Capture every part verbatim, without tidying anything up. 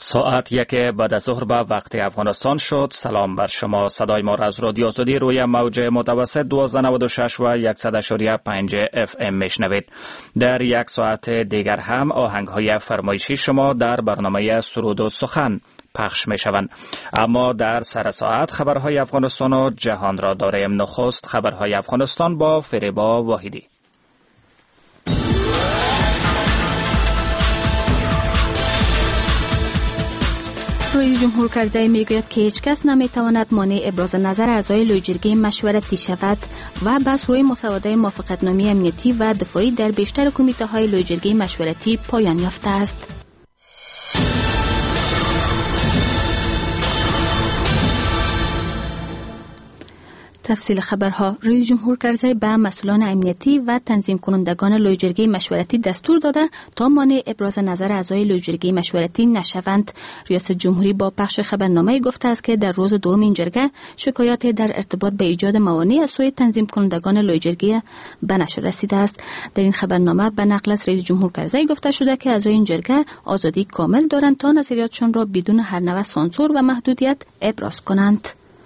ساعت یک بعد از ظهر به وقت افغانستان شد. سلام بر شما. صدای ما را از رادیو آزادی روی موج متوسط دوازده نود و شش و صد و یک و پنج اف ام میشنوید. در یک ساعت دیگر هم آهنگ های فرمایشی شما در برنامه سرود و سخن پخش می شوند. اما در سر ساعت خبرهای افغانستان و جهان را داریم. نخست خبرهای افغانستان با فریبا واحدی. رئیس جمهور کرزی میگوید که هیچ کس نمیتواند مانع ابراز نظر اعضای لویجرگه مشورتی شود و بس روی مسوده موافقتنامه امنیتی و دفاعی در بیشتر کمیته های لویجرگه مشورتی پایان یافته است. تفصیل خبرها. رئیس جمهور کرزی به مسئولان امنیتی و تنظیم کنندگان لویجرگه مشورتی دستور داده تا مانع ابراز نظر اعضای لویجرگه مشورتی نشوند. ریاست جمهوری با پخش خبرنامه گفته است که در روز دوم این جرگه شکایات در ارتباط به ایجاد موانع از سوی تنظیم کنندگان لویجرگه به نشر رسیده است. در این خبرنامه به نقل از رئیس جمهور کرزی گفته شده که اعضای این جرگه آزادی کامل دارند تا نظریاتشان را بدون هر نوع سانسور و محدودیت ابراز کنند.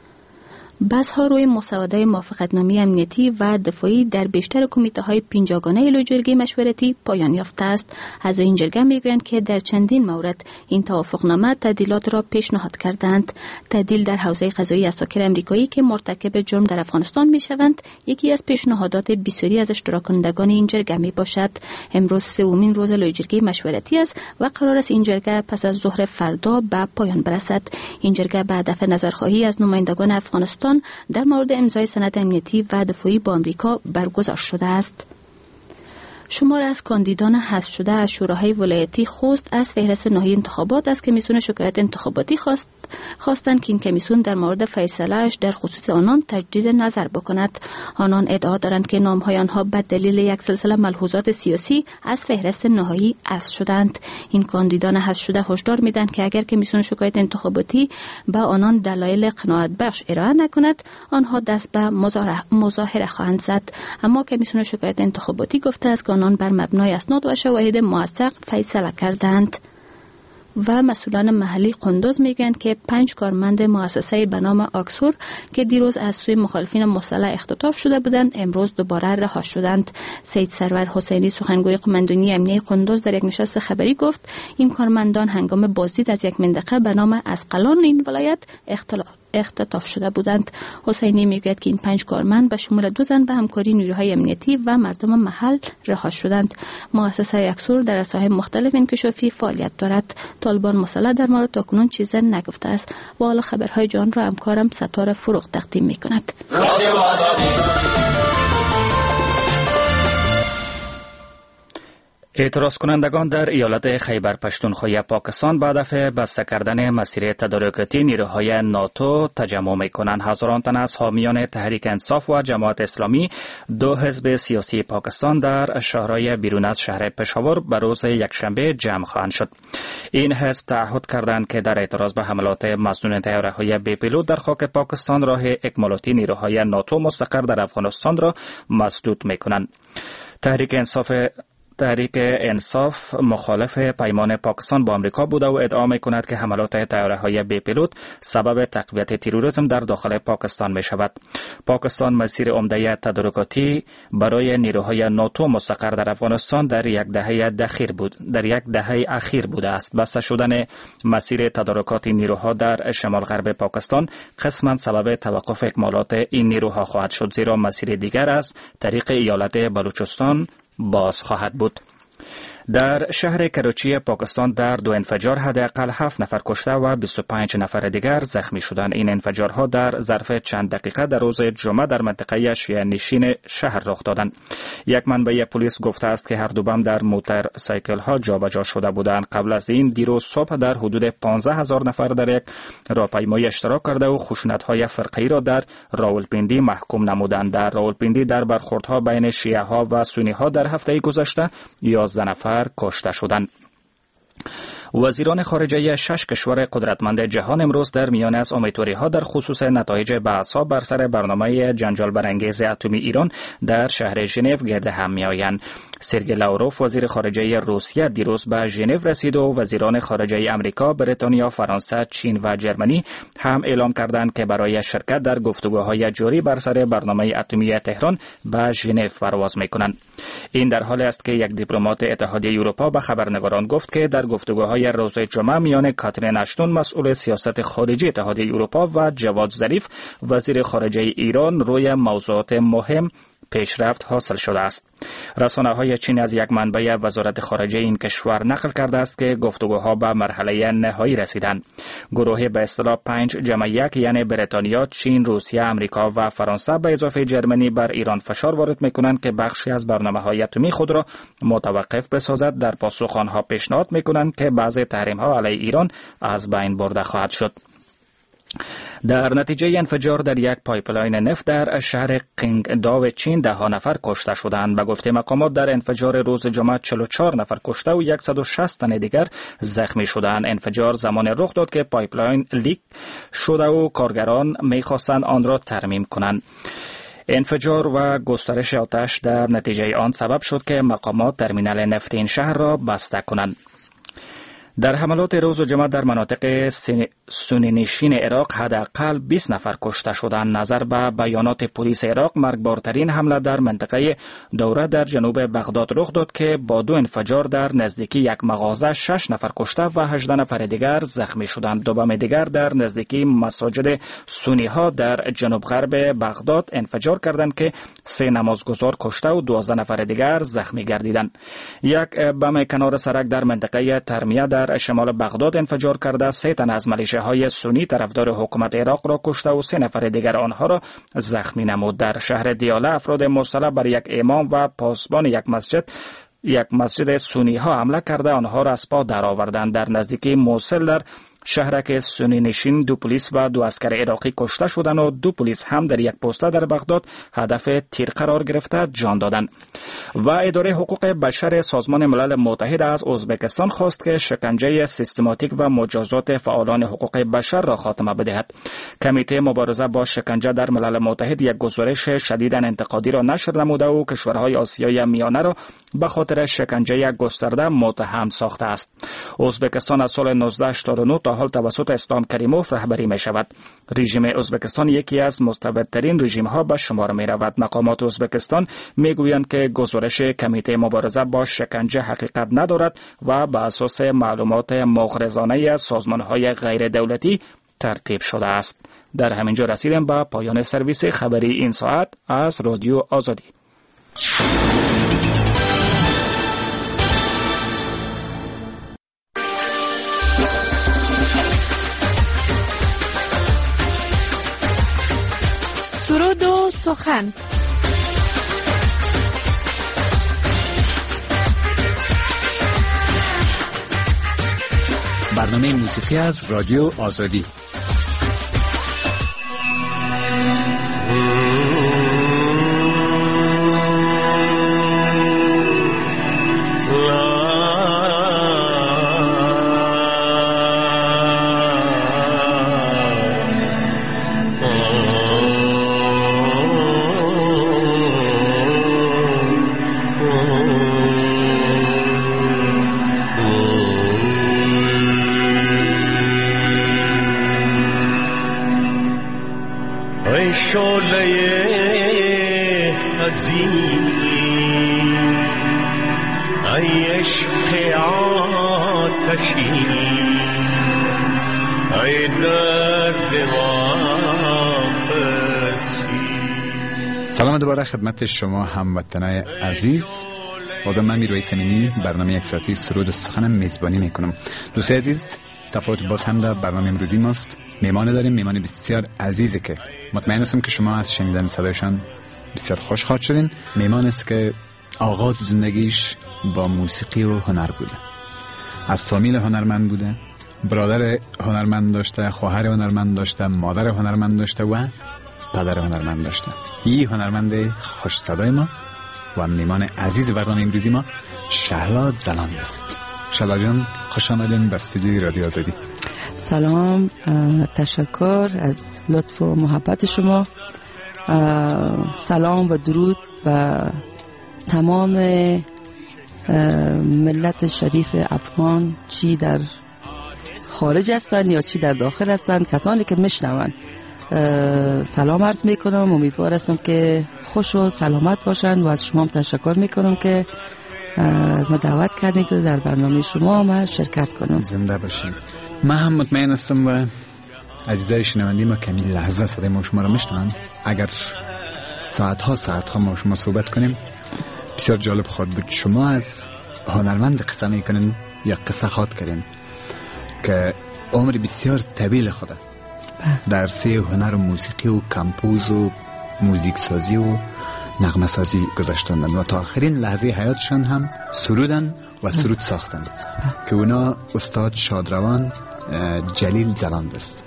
بحث ها روی مسوده موافقتنامه امنیتی و دفاعی در بیشتر کمیته های پنجگانه لویجرگه مشورتی پایان یافته است. از این جرگه میگویند که در چندین مورد این توافقنامه تعدیلات را پیشنهاد کردند. تعدیل در حوزه قضایی اساکر امریکایی که مرتکب جرم در افغانستان میشوند یکی از پیشنهادات بسیاری از اشتراک کنندگان این جرگه می باشد. امروز سومین روز لویجرگه مشورتی است و قرار است این جرگه پس از ظهر فردا به پایان برسد. این جرگه به هدف نظرخواهی از نمایندگان افغانستان در مورد امضای سند امنیتی و دفاعی با امریکا برگزار شده است. شمار از کاندیدان حذف شده از شوراهای ولایتی خوست از فهرست نهایی انتخابات از کمیسیون شکایت انتخاباتی خواست خواستند که این کمیسیون در مورد فیصله‌اش در خصوص آنان تجدید نظر بکند. آنان ادعا دارند که نام‌های آنها به دلیل یک سلسله ملحوظات سیاسی از فهرست نهایی حذف شدند. این کاندیدان حذف شده هشدار میدن که اگر کمیسیون شکایت انتخاباتی به آنان دلایل قناعت بخش ارائه نکند آنها دست به مظاهره خواهند زد. اما کمیسیون شکایت انتخاباتی گفته است که آنان بر مبنای اسناد و شواهد موثق فیصله کردند. و مسئولان محلی قندوز میگن که پنج کارمند مؤسسه به نام آکسور که دیروز از سوی مخالفین مسلح اختطاف شده بودند امروز دوباره رها شدند. سید سرور حسینی سخنگوی قماندانی امنیه قندوز در یک نشست خبری گفت این کارمندان هنگام بازدید از یک منطقه به نام اسقلان این ولایت اختلاف اختطاف شده بودند. حسینی میگوید که این پنج کارمند به شمول دو زن به همکاری نیروهای امنیتی و مردم محل رها شدند. مؤسسه اکسور در ساحات مختلف انکشافی فعالیت دارد. طالبان مسلح در مورد تاکنون چیزی نگفته است و حالا خبرهای جان را همکارم ستاره فروغ تقدیم میکند. اعتراض کنندگان در ایالت خیبر پشتونخوا پاکستان به هدف بسته کردن مسیر تدارکاتی نیروهای ناتو تجمع می‌کنند. هزاران تن از حامیان تحریک انصاف و جماعت اسلامی دو حزب سیاسی پاکستان در شهرهای بیرون از شهر پشاور به روز یکشنبه جمع خواهند شد. این حزب تعهد کردند که در اعتراض به حملات مسئولان طیاره‌های بی پیلوت در خاک پاکستان راه اکمالاتی نیروهای ناتو مستقر در افغانستان را مسدود می‌کنند. تحریک انصاف تحریک انصاف مخالف پیمان پاکستان با امریکا بوده و ادعا می‌کند که حملات طیاره‌های بی پیلوت سبب تقویت تروریسم در داخل پاکستان می‌شود. پاکستان مسیر عمده تدارکاتی برای نیروهای ناتو مستقر در افغانستان در یک دهه اخیر بود در یک دهه اخیر بوده است. بسته شدن مسیر تدارکاتی نیروها در شمال غرب پاکستان قسماً سبب توقف اکمالات این نیروها خواهد شد، زیرا مسیر دیگر از طریق ایالت بلوچستان باز خواهد بود. در شهر کراچی پاکستان در دو انفجار حداقل هفت نفر کشته و بیست و پنج نفر دیگر زخمی شدند. این انفجارها در ظرف چند دقیقه در روز جمعه در منطقه شیعه نشین شهر رخ دادند. یک منبع پلیس گفته است که هر دو بم در موتور سایکل ها جابجا شده بودند. قبل از این دیروز صبح در حدود پانزده هزار نفر در یک راهپیمایی اشتراک کرده و خشونت‌های فرقه‌ای را در راولپیندی محکوم نمودند. در راولپیندی در برخوردها بین شیعه ها و سنی ها در هفته گذشته یازده نفر کشته شدند. وزیران خارجه شش کشور قدرتمند جهان امروز در میان از امیدواری ها در خصوص نتایج بحث ها بر سر برنامه جنجال برانگیز اتمی ایران در شهر ژنو گرد هم می آیند. سرگئی لاوروف وزیر خارجه روسیه دیروز به ژنو رسید و وزیران خارجه امریکا، بریتانیا، فرانسه، چین و جرمنی هم اعلام کردند که برای شرکت در گفتگوهای جاری بر سر برنامه اتمی تهران به ژنو پرواز می‌کنند. این در حالی است که یک دیپلمات اتحادیه اروپا به خبرنگاران گفت که در گفتگوهای روز جمعه میان کاترین اشتون مسئول سیاست خارجی اتحادیه اروپا و جواد ظریف وزیر خارجه ایران روی موضوعات مهم پیشرفت حاصل شده است. رسانه‌های چین از یک منبع وزارت خارجه این کشور نقل کرده است که گفتگوها به مرحله نهایی رسیدند. گروهی به اصطلاح پنج جمع یک یعنی بریتانیا، چین، روسیه، امریکا و فرانسه به اضافه جرمنی بر ایران فشار وارد می‌کنند که بخشی از برنامه‌های اتمی خود را متوقف بسازد. در پاسخ آنها پیشنهاد می‌کنند که بعضی تحریم‌ها علیه ایران از بین برده خواهد شد. در نتیجه انفجار در یک پایپلاین نفت در شهر قینگداو چین ده ها نفر کشته شدند. به گفته مقامات در انفجار روز جمعه چهل و چهار نفر کشته و صد و شصت تن دیگر زخمی شدند. انفجار زمان رخ داد که پایپلاین لیک شده و کارگران می‌خواستند آن را ترمیم کنند. انفجار و گسترش آتش در نتیجه آن سبب شد که مقامات ترمینال نفت این شهر را بسته کنند. در حملات روز جمعه در مناطق سنی نشین عراق حداقل بیست نفر کشته شدند. نظر به بیانات پلیس عراق، مرگبارترین حمله در منطقه دوره در جنوب بغداد رخ داد که با دو انفجار در نزدیکی یک مغازه شش نفر کشته و هجده نفر دیگر زخمی شدند. دو بم دیگر در نزدیکی مساجد سنی ها در جنوب غرب بغداد انفجار کردند که سه نمازگزار کشته و دوازده نفر دیگر زخمی گردیدند. یک بم کنار سرک در منطقه ترمیه در شمال بغداد انفجار کرده سه تن از میلیشه های سنی طرفدار حکومت عراق را کشته و سه نفر دیگر آنها را زخمی نمود. در شهر دیاله افراد مسلح بر یک امام و پاسبان یک مسجد یک مسجد سنی ها حمله کرده آنها را از پا درآوردند. در نزدیکی موصل در شهرک سنی نشین دو پلیس و دو اسکر عراقی کشته شدند و دو پلیس هم در یک پوسته در بغداد هدف تیر قرار گرفته جان دادند. و اداره حقوق بشر سازمان ملل متحد از ازبکستان خواست که شکنجه سیستماتیک و مجازات فعالان حقوق بشر را خاتمه بدهد. کمیته مبارزه با شکنجه در ملل متحد یک گزارش شدیداً انتقادی را نشر نموده و کشورهای آسیای میانه را به خاطر شکنجه گسترده متهم ساخته است. ازبکستان از سال نوزده هشتاد و نه تا حال توسط اسلام کریموف رهبری می شود. رژیم ازبکستان یکی از مستبدترین رژیم ها به شمار می رود. مقامات ازبکستان می گویند که گزارش کمیته مبارزه با شکنجه حقیقت ندارد و بر اساس معلومات مغرضانه سازمان های غیر دولتی ترتیب شده است. در همینجا رسیدیم به پایان سرویس خبری این ساعت از رادیو آزادی. سرود و سخن. برنامه موسیقی از رادیو آزادی. سلام دوباره خدمت شما هموطنای عزیز. بازم من میروی سمینی برنامه یک ساعتی سرود و سخنم میزبانی میکنم. دوستای عزیز، تفاوت باز هم در برنامه امروزی ماست. میمان داریم، میمان بسیار عزیزی که مطمئن هستم که شما از شنیدن صدایشان بسیار خوشحال شدین. میمان است که آغاز زندگیش با موسیقی و هنر بوده. از فامیل هنرمند بوده، برادر هنرمند داشته، خواهر هنرمند داشته، مادر هنرمند داشته و پدر هنرمند داشته. این هنرمند خوش صدای ما و میمان عزیز برنامه امروزی ما شهلا زلامی است. شهلا جان، خوش آمدین به استودیوی رادیو آزادی. سلام، تشکر از لطف و محبت شما. سلام و درود به تمام ملت شریف افغان، چی در خارج هستن یا چی در داخل هستن، کسانی که میشنون سلام عرض میکنم. امیدوار هستم که خوش و سلامت باشند و از شما هم تشکر میکنم که از ما دعوت کردین که در برنامه شما ما شرکت کنم. زنده باشین. من هم مطمئن هستم و عزیزای شنوندی ما کمی لحظه صدای ما شما رو میشنون. اگر ساعت ها ساعت ها ما شما صحبت کنیم بسیار جالب خواهد بود. شما از هنرمند قصه میکنین یا قصه خواد کردین که عمر بسیار طویل خوده در سه هنر و موسیقی و کمپوز و موزیک سازی و نغمه سازی گذاشتندن و تا آخرین لحظه حیاتشان هم سرودن و سرود ساختن که اونا استاد شادروان جلیل زلاند است.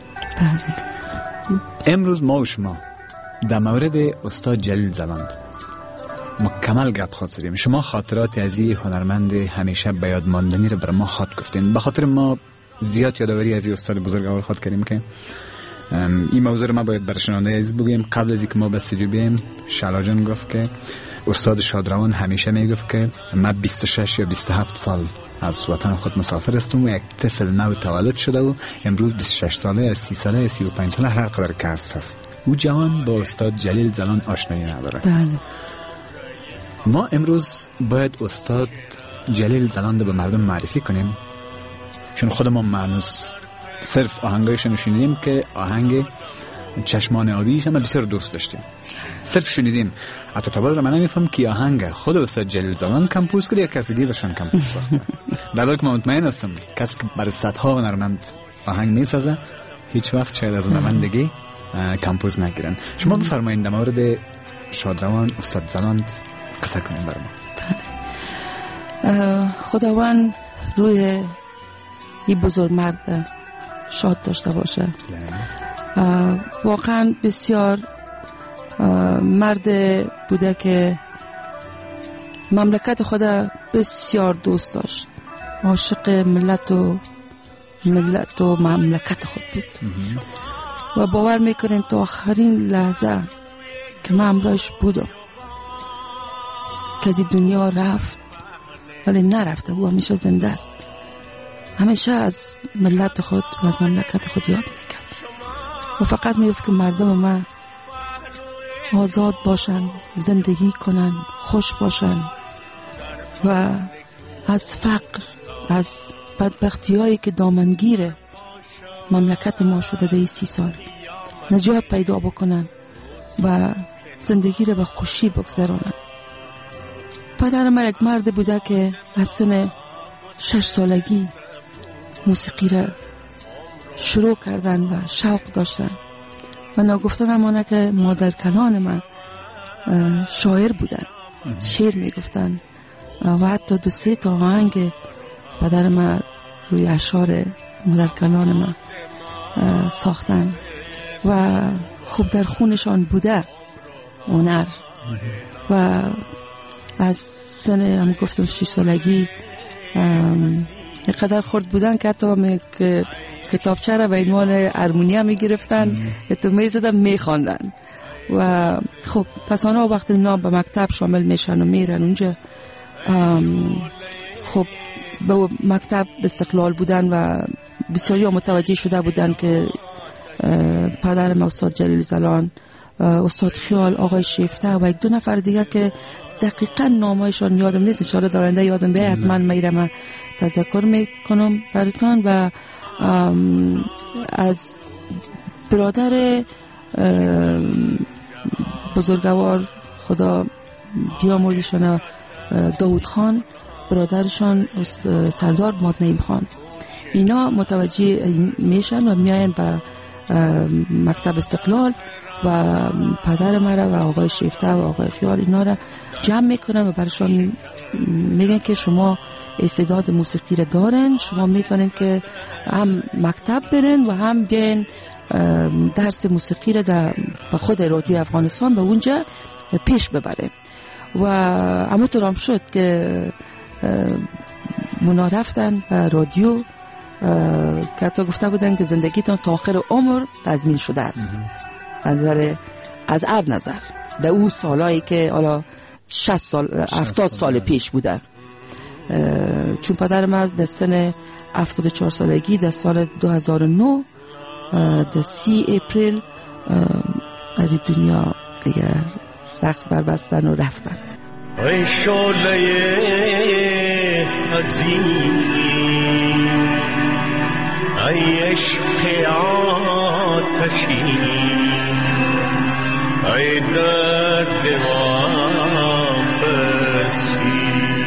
امروز ما و شما در مورد استاد جلیل زلاند مکمل گپ خواهد زدیم. شما خاطرات از این هنرمند همیشه به یاد ماندنی رو بر ما خاط گفتین. به خاطر ما زیاد یادآوری از این استاد بزرگوار خواهد کردیم که این موضوع رو ما باید بر شنونده عزیز بگویم. قبل از اینکه ما به استودیو بیایم شالا جان گفت که استاد شادروان همیشه میگفت که من بیست و شش یا بیست و هفت سال از وطن خود مسافر هستم و یک طفل نو تولد شده و امروز بیست و شش ساله، از سی ساله، سی و پنج ساله هر قدر که هست. او جوان با استاد جلیل زلاند آشنایی نداره. بله. ما امروز باید استاد جلیل زلاند به مردم معرفی کنیم چون خود ما معنوس صرف آهنگایشون شنیدیم که آهنگ چشمان آبیش هم بسیار دوست داشتیم، صرف شنیدیم. حتی تا بعد رو من نمیفهم که آهنگ خود استاد جلیل زلاند کمپوز کرده یا کسی دیگرشان کمپوز ساخته. در حالی که من مطمئن هستم کسی که برای صدها هنرمند آهنگ میسازه هیچ وقت شاید از هنرمندگی کمپوز نگیرن. شما بفرمایید در مورد شادروان استاد زلاند قصه کنیم برای ما. خداوند روی این بزرگ مرد شاد داشته باشه. واقعا بسیار مرد بوده که مملکت خود بسیار دوست داشت، عاشق ملت و ملت و مملکت خود بود و باور میکنین تا آخرین لحظه که من همراهش بودم که از دنیا رفت ولی نرفته، او همیشه زنده است، همیشه از ملت خود و از مملکت خود یاد میکرد و فقط میگفت که مردم ما آزاد باشن، زندگی کنن، خوش باشن و از فقر، از بدبختی هایی که دامنگیر مملکت ما شده ده سی سال نجات پیدا بکنن و زندگی رو به خوشی بگذرانن. پدر ما یک مرد بوده که از سن شش سالگی موسیقی را شروع کردن و شوق داشتن و ناگفتن همانه که مادر کلان من شاعر بودن، شعر میگفتن و حتی دو سه تا آهنگ پدر من روی اشعار مادر کلان من ساختن و خوب در خونشان بوده هنر و از سن هم گفتم شش سالگی یک قدر خورد بودن که حتی کتابچه را به عنوان ارمونیا می گرفتن تو می زدن می خواندن و خب پس آنها وقتی اینا به مکتب شامل میشن و میرن اونجا خب به مکتب استقلال بودن و بسیاری متوجه شده بودن که پدر ما استاد جلیل زلاند، استاد خیال، آقای شیفته و یک دو نفر دیگه که دقیقا نامایشان یادم نیست، انشاءالله دارنده یادم بیاید حتما میرم تذکر میکنم براتون. و از برادر بزرگوار خدا بیامرزشان داود خان، برادرشان سردار مادنیم خان، اینا متوجه میشن و میاین به مکتب استقلال و پدر مرا و آقای شیفته و آقای خیال اینا را جمع میکنن و برشان میگن که شما استعداد موسیقی را دارن، شما میتونین که هم مکتب برن و هم بیاین درس موسیقی را در خود رادیو افغانستان به اونجا پیش ببرن. و همونطور هم شد که اونا رفتن به رادیو که حتی گفته بودن که زندگیتون تا آخر عمر تضمین شده است از نظر از هر نظر در اون سالایی که حالا شصت سال هفتاد سال پیش بوده چون پدرم از در سن هفتاد و چهار سالگی در سال دو هزار و نه در سی اپریل از این دنیا دیگه رخت بربستن و رفتن. ای شعله عظیم، ای عشق آتشی، ای درد واپسی،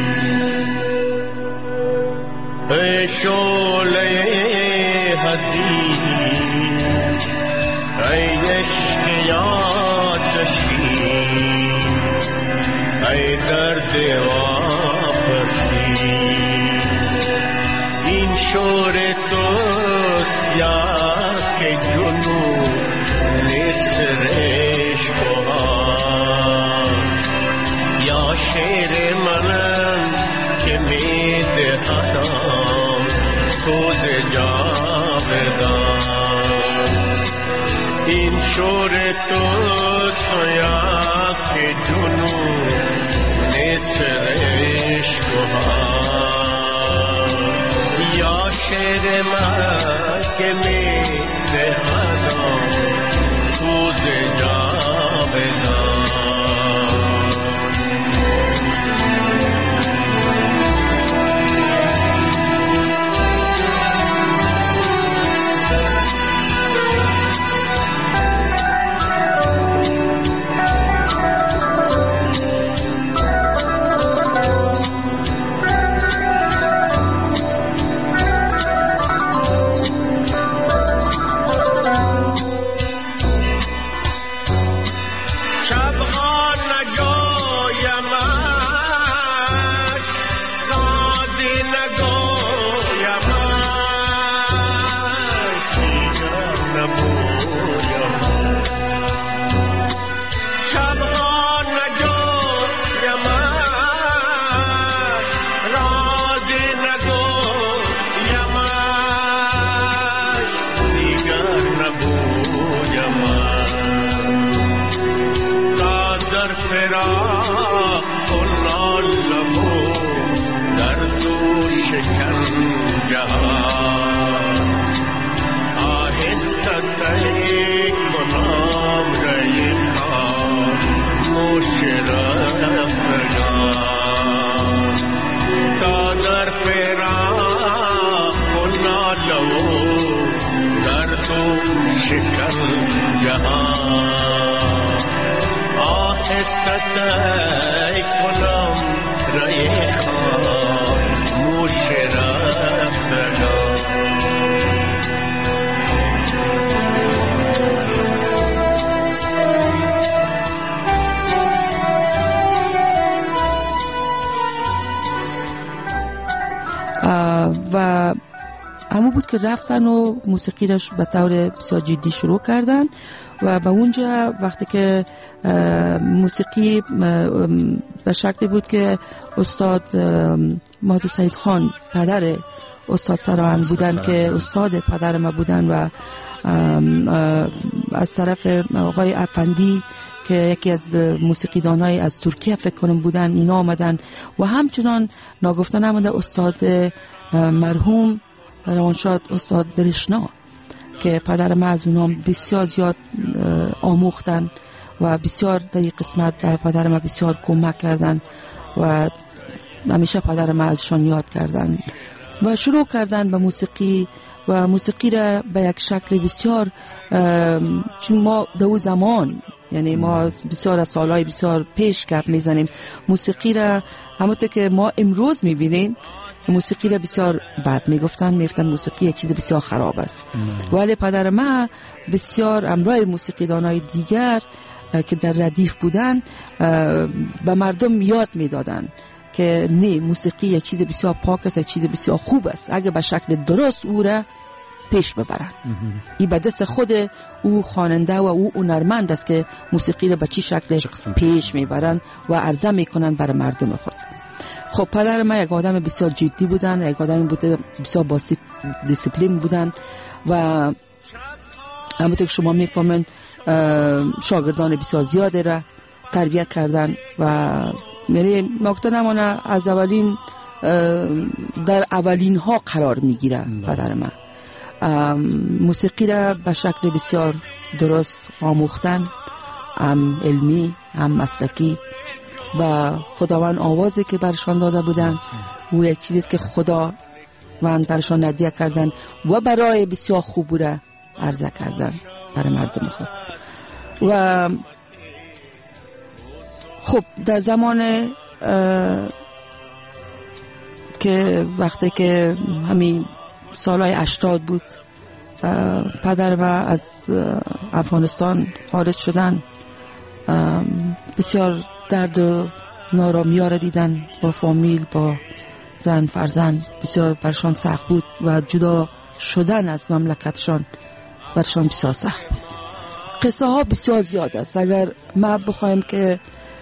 ای شعله عظیم، ای عشق آتشی، ای درد واپسی، این شور توست یا که جنون نسرش بها، یا شیر منم که می دهدم سوز جاودان، این شور توست یا که جنون نسرش بها، یا شیر من که می دهدم سوز جاودان. و همون بود که رفتن و موسیقی را به طور بسیار جدی شروع کردن و به اونجا وقتی که موسیقی به شکلی بود که استاد مهدو سعید خان پدر استاد سراهنگ بودن که استاد پدر ما بودن و از طرف آقای افندی که یکی از موسیقیدانای از ترکیه فکر کنم بودن، اینا آمدن و همچنان ناگفته نمانده استاد مرحوم روانشاد استاد برشنا که پدر ما از اونها بسیار زیاد آموختن و بسیار در این قسمت به پدر ما بسیار کمک کردن و همیشه پدر ما ازشان یاد کردن و شروع کردن به موسیقی و موسیقی را به یک شکل بسیار، چون ما دو زمان یعنی ما بسیار از سالهای بسیار پیش گپ میزنیم، موسیقی را همونطور که ما امروز میبینیم موسیقی را بسیار بد میگفتن، میگفتن موسیقی یک چیز بسیار خراب است، ولی پدر ما بسیار همراه موسیقیدانای دیگر که در ردیف بودن به مردم یاد میدادن که نه، موسیقی یک چیز بسیار پاک است، یک چیز بسیار خوب است اگه به شکل درست او را پیش ببرن. این به دست خود او خواننده و او هنرمند است که موسیقی را به چی شکل پیش میبرن و عرضه میکنن برای مردم خود. خب پدر ما یک آدم بسیار جدی بودن، یک آدم بوده بسیار با دیسیپلین بودن و همونطور که شما میفهمین شاگردان بسیار زیاده را تربیت کردن و میری نکته نمانه از اولین در اولین ها قرار میگیره پدر من. موسیقی را به شکل بسیار درست آموختن، هم علمی هم مسلکی، و خداوند آوازی که برشان داده بودن و یک چیزی که خدا من برشان هدیه کردن و برای بسیار خوب بوده عرضه کردن برای مردم خود. و خب در زمان که وقتی که همین سالهای هشتاد بود پدر و از افغانستان خارج شدن، بسیار درد و نارامی ها را دیدن، با فامیل، با زن فرزند، بسیار برشان سخت بود و جدا شدن از مملکتشان برشان بسیار سخت بود. قصه ها بسیار زیاد است. اگر ما بخوایم که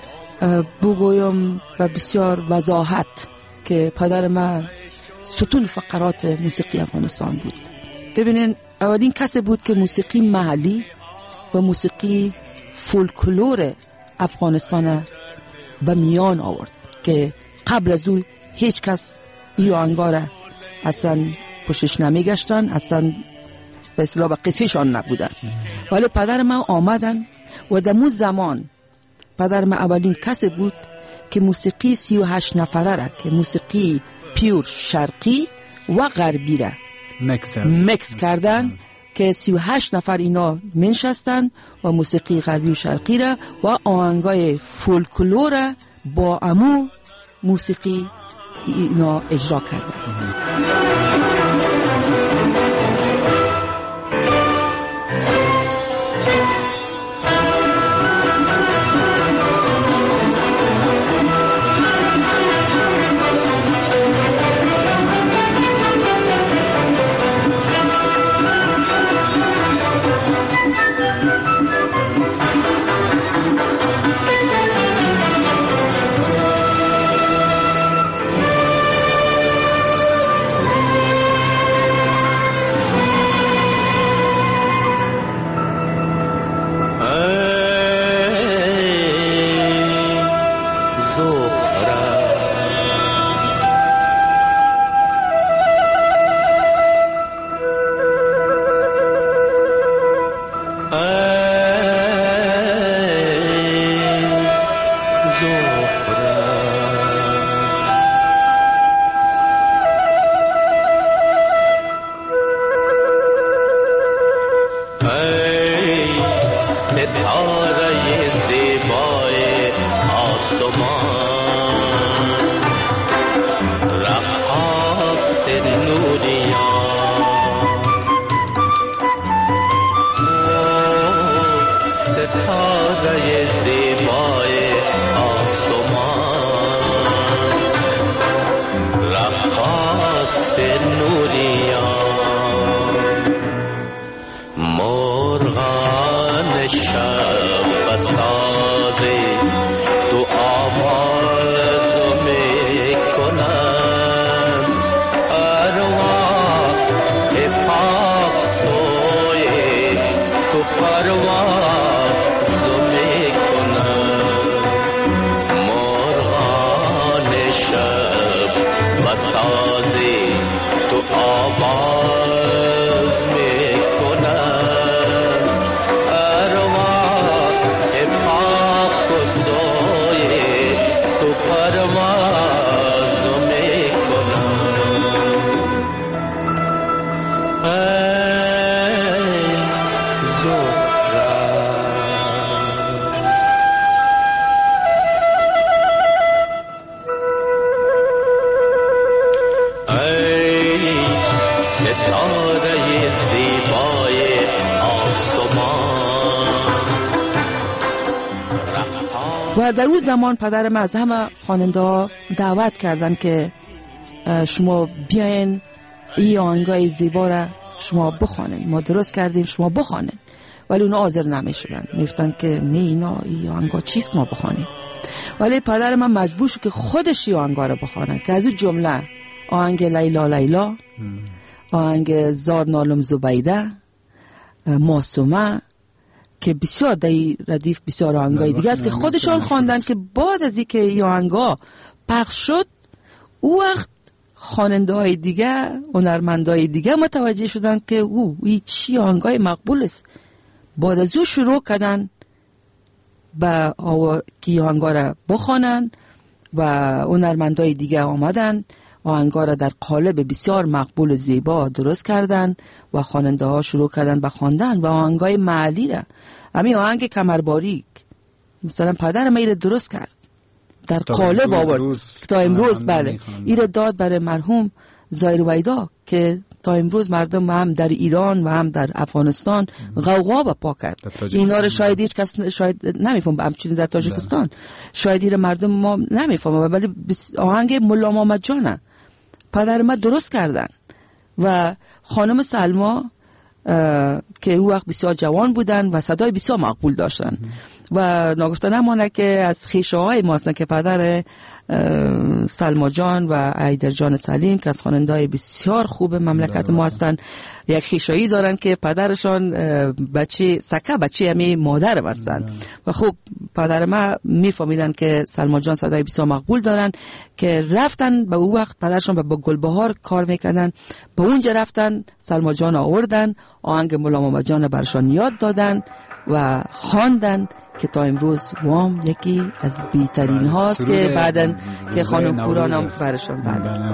بگویم به بسیار وضاحت که پدر ما ستون فقرات موسیقی افغانستان بود. ببینین اولین کسی بود که موسیقی محلی و موسیقی فولکلور افغانستان به میان آورد که قبل از او هیچ کس این آهنگا اصلا پشتش نمیگشتن، اصلا به اصطلاح به قصهشان نبودن. ولی پدر من آمدن و در اون زمان پدر من اولین کسی بود که موسیقی سی و هشت نفره را که موسیقی پیور شرقی و غربی را مکس کردن که سی و هشت نفر اینا منشستن و موسیقی غربی و شرقی را و آهنگای فولکلور را با امو موسیقی اینا اجرا کردن. و در اون زمان پدر من از همه خواننده ها دعوت کردن که شما بیاین این آهنگای زیبا را شما بخوانین، ما درست کردیم شما بخوانین. ولی اونا حاضر نمی شدن، میفتن که نه اینا این آهنگا چیست ما بخوانیم. ولی پدر من مجبور شد که خودش این آهنگا را بخوانه که از اون جمله آهنگ لیلا لیلا، آهنگ زار نالم زبیده، معصومه که بسیار در ردیف بسیار آهنگای دیگه است که خودشان خواندن که بعد از اینکه این آهنگا پخش شد او وقت خواننده های دیگه، هنرمنده های دیگه متوجه شدن که او این چی آهنگای مقبول است. بعد از او شروع کردن به که آهنگا را بخوانن و هنرمنده های دیگه آمدن آهنگا را در قالب بسیار مقبول و زیبا درست کردن و خواننده ها شروع کردن به خواندن و آهنگای محلی را. همین آهنگ کمرباریک مثلا پدر ما ایره درست کرد، در قالب آورد تا امروز. بله ایره داد برای مرحوم ظاهر ویدا که تا امروز مردم هم در ایران و هم در افغانستان غوغا بپا کرد. اینا رو شاید هیچ کس شاید نمیفهم، همچنین در تاجیکستان شاید ایره مردم ما نمیفهم، ولی آهنگ ملا محمد جانه پدر ما درست کردن. و خانم سلما که او وقت بسیار جوان بودن و صدای بسیار مقبول داشتن و ناگفته نمانه که از خیشه های ما هستن که پدر سلما جان و ایدر جان سلیم که از خواننده های بسیار خوب مملکت ما هستن، یک خیشایی دارن که پدرشان بچه سکه بچه همی مادر هستن و خوب پدر ما میفهمیدن که سلما جان صدای بسیار مقبول دارن که رفتن به او وقت پدرشان با گلبهار کار میکردن، به اونجا رفتن سلما جان آوردن، آهنگ ملا محمد جان برشان یاد دادن و خواندن که تا امروز وام یکی از بی‌ترین هاست که بعدن که خانم کوران هم برشان بله.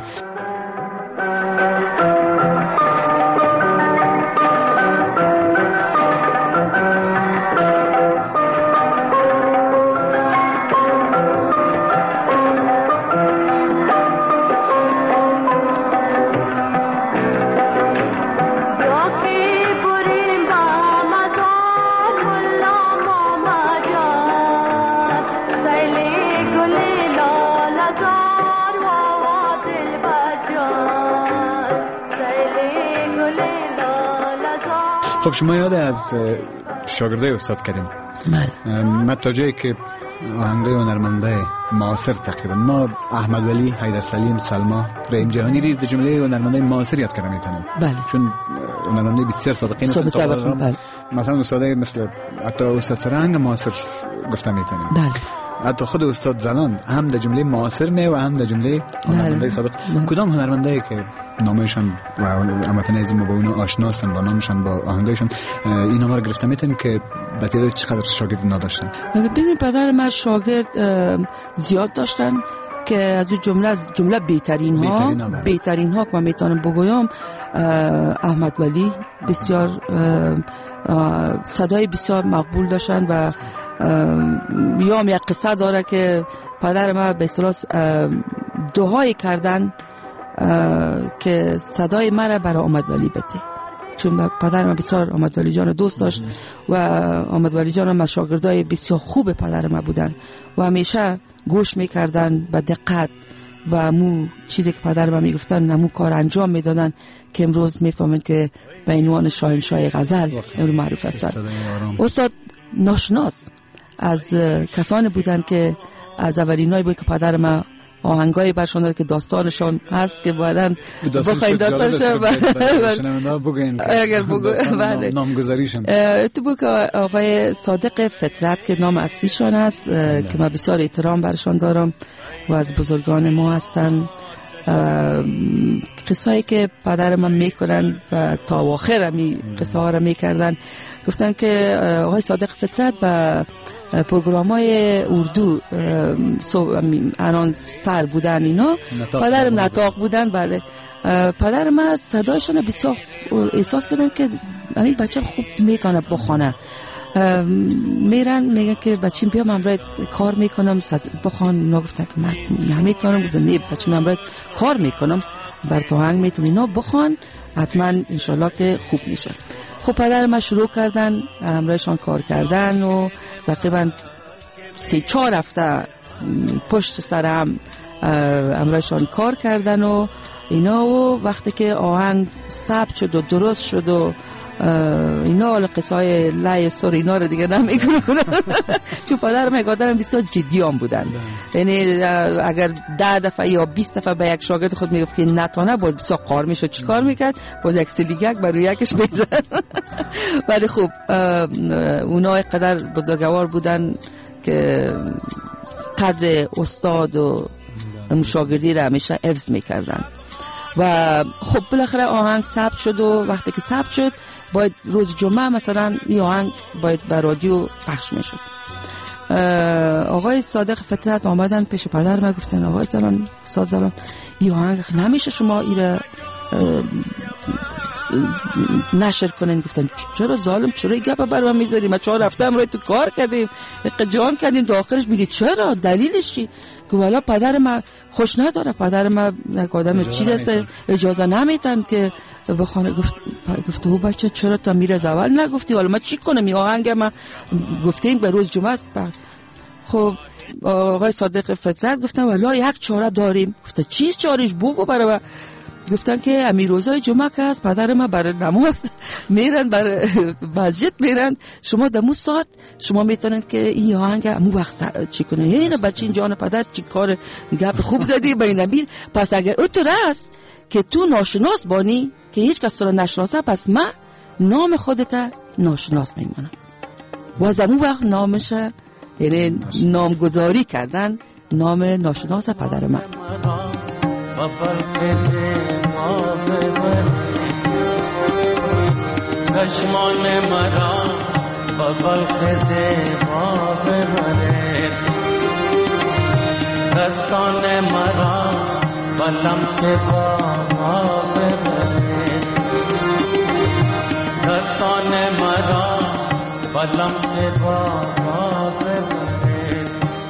خب شما یاد از شاگرده استاد کردیم. بله. من تا جایی که آهنگای هنرمنده معاصر تقریبا ما احمد ولی، حیدر سلیم، سلما، رحیم جهانی ری در جمله هنرمنده معاصر یاد کردم میتونم. بله. چون هنرمنده بسیار سابقین هستند. سابقین بله. مثلا استادای مثل حتی استاد سرهنگ معاصر گفتم میتونم. بله. حتی خود استاد زلان هم در جمله معاصر می و هم در جمله هنرمنده سابق. کدام هنرمنده‌ای که نامشون و هموطنان عزیز ما با اون آشناسن، با نامشون، با آهنگایشون این نام رو گرفتم میتونن که به تعداد چقدر شاگرد نداشتن؟ ببین پدر من شاگرد زیاد داشتن که از اون جمله از جمله بهترین ها بهترین ها که من میتونم بگویم احمد ولی بسیار صدای بسیار مقبول داشتن و میام یک قصه داره که پدر ما به اصطلاح دعای کردن که صدای مرا برای احمد ولی بده، چون پدر ما بسیار احمد ولی جان دوست داشت و احمد ولی جان ما شاگردای بسیار خوب پدر ما بودن و همیشه گوش میکردن با دقت و مو چیزی که پدر ما میگفتن نمو کار انجام میدادن که امروز میفهمن که به عنوان شاهنشاه غزل امروز معروف هستن. استاد ناشناس از کسانی بودن که از اولینای بود که پدر ما آهنگای برشان داد که داستانشان هست که بعداً بخواین داستانشان بگین اگر بگو بله نامگذاریشون تو بود که آقای صادق فطرت که نام اصلیشان هست که من بسیار احترام برشان دارم و از بزرگان ما هستن. قصه‌ای که پدر من میکنن و تا آخر همی قصه ها را میکردن گفتن که آقای صادق فطرت با پروگرام‌های اردو انان سر بودن اینا، پدرم نطاق بودن. بله پدر من صدایشون بسیار احساس کردن که همین بچه خوب میتونه بخونه، میرن میگن که بچیم بیا من برای کار میکنم بخوان. نگفتن که من نمیتونم، گفتن نه بچه من برای کار میکنم بر تو هنگ میتونم اینا بخوان حتما انشالله که خوب میشه. خب پدر ما شروع کردن همراهشان کار کردن و تقریبا سه چهار هفته پشت سر هم همراهشان کار کردن و اینا و وقتی که آهنگ ثبت شد و درست شد و اینا حالا قصه های لای سر اینا رو دیگه نمیکنم چون پدر من آدم بسیار جدی هم بودن، یعنی اگر ده دفعه یا بیست دفعه به یک شاگرد خود میگفت که نتانه باز بسیار قار میشد چی کار میکرد باز یک سلیگک برای یکش بیزن. ولی خوب اونا قدر بزرگوار بودن که قدر استاد و شاگردی را همیشه حفظ میکردن. و خب بالاخره آهنگ ثبت شد و وقتی که ثبت شد باید روز جمعه مثلا این آهنگ باید به رادیو پخش میشد. آقای صادق فطرت آمدن پیش پدر ما گفتن آقای زلان استاد زلان این آهنگ نمیشه شما ایره نشر کنین. گفتن چرا ظالم چرا این گپ بر من میذاری؟ ما چهار هفته امروز تو کار کردیم جان کردیم تا آخرش میگی چرا دلیلش چی؟ که والا پدر ما خوش نداره، پدر ما یک آدم چیز است اجازه نمیدن که بخونه. گفت گفت او بچه چرا تا میره اول نگفتی؟ والا ما چی کنم این آهنگ ما گفتیم به روز جمعه است. خب آقای صادق فطرت گفتن والا یک چاره داریم. گفت چیز چارهش بگو برای گفتن که امیر روزای جمعه که از پدر ما برای نماز میرن برای مسجد میرن، شما دمو ساعت شما میتونن که این آهنگ امو وقت چی کنه. این بچین جان پدر چی کار گپ خوب زدی بین نبیر. پس اگر او تو راست که تو ناشناس بانی که هیچ کس تو را نشناسه، پس من نام خودت ناشناس میمونم. و از امو وقت نامش یعنی نامگذاری کردن نام ناشناس پدر من. چشمان مرا با بلخز ما ببره، دستان مرا با لمس با ما ببره، دستان مرا با لمس با ما ببره.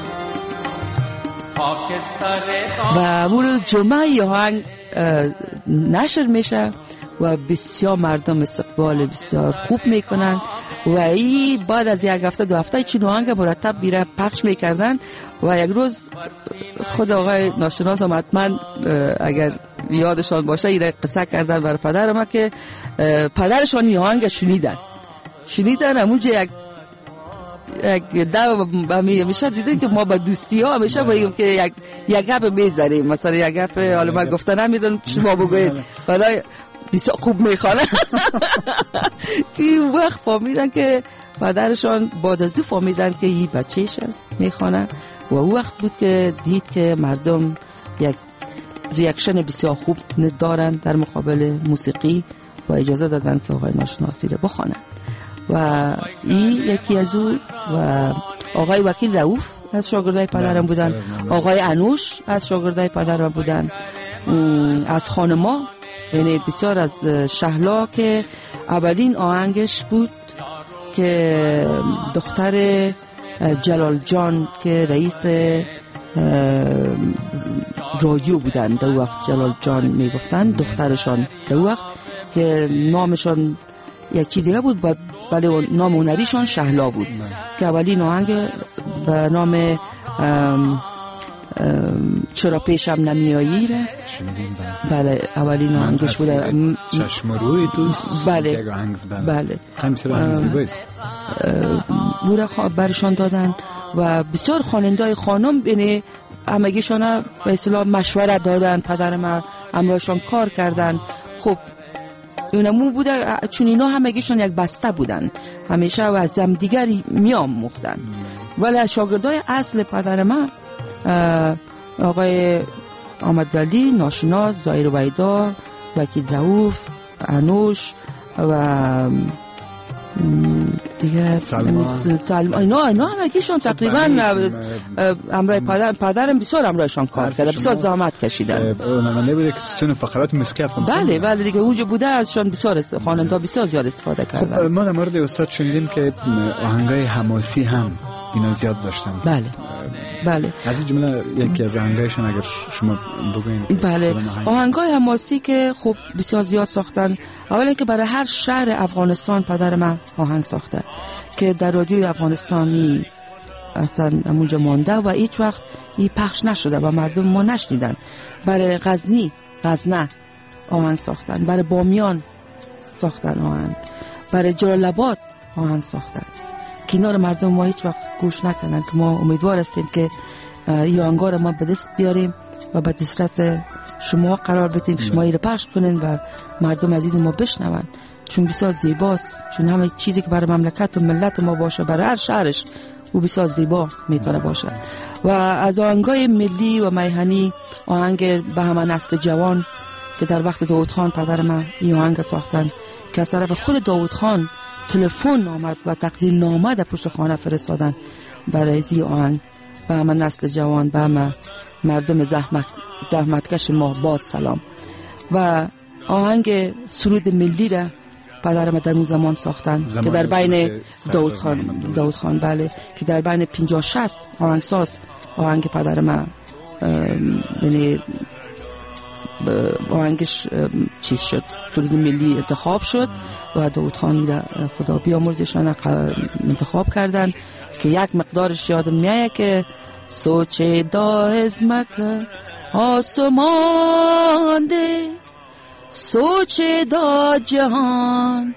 و روز جمعه یه آهنگ نشر میشه و بسیار مردم استقبال بسیار خوب میکنن و ای بعد از یک هفته دو هفته چین آهنگ مرتب بیره پخش میکردن. و یک روز خود آقای ناشناس هم حتما اگر یادشان باشه ایره قصه کردن برای پدر ما که پدرشان این آهنگ شنیدن شنیدن همونجا یک یک دو همیشه دیدن که ما با دوستی ها همیشه بگیم که یک یک گپ میذاریم، مثلا یک گپ حالا من گفتن نمیدونم شما بگوید حالا بسیار خوب میخوانه که اون وقت فهمیدن که پدرشان بعد از او فهمیدن که این بچهش است میخوانه. و اون وقت بود که دید که مردم یک ریاکشن بسیار خوب دارن در مقابل موسیقی و اجازه دادن که آقای ناشناسی رو بخوانن. و این یکی از او و آقای وکیل رؤوف از شاگردای پدرم بودن، آقای انوش از شاگردای پدرم بودن، از خانما یعنی بسیار از شهلا که اولین آهنگش بود که دختر جلال جان که رئیس رادیو بودن در وقت جلال جان میگفتن دخترشان در وقت که نامشان یک چیز دیگه بود ولی نام هنریشان شهلا بود که اولین آهنگ به نام ام چرا پیشم نمیایی را بله اولین آهنگش بوده. چشم روی دوست بله بله بوده برشان دادن و بسیار خواننده‌های خانم یعنی همگیشان به اصطلاح مشوره دادن، پدر ما همراهشان کار کردن. خب اونمو بوده چون اینا همگیشان یک بسته بودن همیشه و از هم دیگری میآموختن. ولی شاگردای اصل پدر ما آقای احمد ولی ناشناس، زایر ویدا، وکیل رؤوف، انوش و دیگه سلمان سلمان اینا اینا همگیشون تقریبا امرای پدر پدرم بسیار امرایشان کار کرده، بسیار زحمت کشیدن. من نبوده که چون فقرات موسیقی خونده. بله بله دیگه اونجا بوده ازشان بسیار خواننده بسیار زیاد استفاده کردن. خب ما در مورد استاد شنیدیم که آهنگای حماسی هم اینا زیاد داشتن. بله بله از این جمله یکی از آهنگایشون اگر شما بگوین. بله آهنگای حماسی که خب بسیار زیاد ساختن. اولا که برای هر شهر افغانستان پدر من آهنگ ساخته که در رادیوی افغانستانی اصلا همونجا مانده و هیچ وقت این پخش نشده و مردم ما نشنیدن. برای غزنی غزنه آهنگ ساختن، برای بامیان ساختن آهنگ، برای جلال آباد آهنگ ساختن. کنار مردم ما هیچ وقت گوش نکنن که ما امیدوار هستیم که این آهنگا رو ما به دست بیاریم و به دسترس شما قرار بدیم که شما این رو پخش کنین و مردم عزیز ما بشنون، چون بسیار زیباست، چون همه چیزی که برای مملکت و ملت ما باشه برای هر شهرش و بسیار زیبا میتونه باشه. و از آهنگای ملی و میهنی آهنگ به همه نسل جوان که در وقت داوود خان پدر من این آهنگ ساختن که از طرف خود داوود خان تلفن آمد و تقدیر نامه در پشت خانه فرستادن برای این آهنگ به همه نسل جوان، به همه مردم زحمت زحمتکش ما باد سلام. و آهنگ سرود ملی را پدر ما در اون زمان ساختن که در بین داوود خان داوود خان بله که در بین پنجاه شصت آهنگساز آهنگ پدر ما یعنی آهنگش چیز شد، سرود ملی انتخاب شد و داوود خان را خدا بیامرزشان انتخاب کردن که یک مقدارش یادم میاد که سوچه دا ازمک آسمان ده، سوچه دا جهان